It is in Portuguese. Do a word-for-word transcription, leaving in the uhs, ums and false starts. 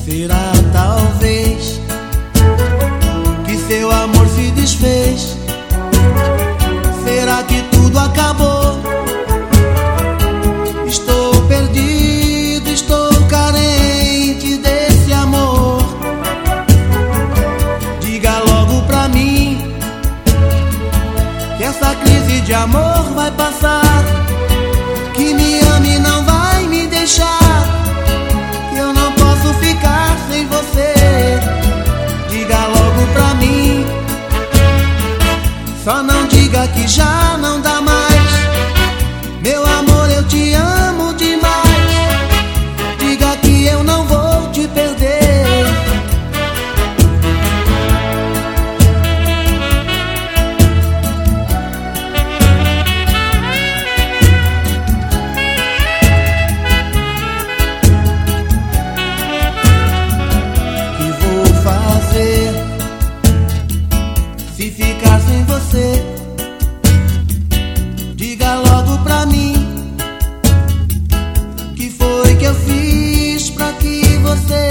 Será talvez que seu amor se desfez? Será que tudo acabou? Estou perdido, estou carente desse amor. Diga logo pra mim que essa crise de amor vai passar, que me ame e não vai me deixar, que eu não posso ficar sem você. Diga logo pra mim, só não diga que já não dá mais. Meu amor, eu te amo demais. Diga que eu não vou te perder. Se ficar sem você, diga logo pra mim, que foi que eu fiz pra que você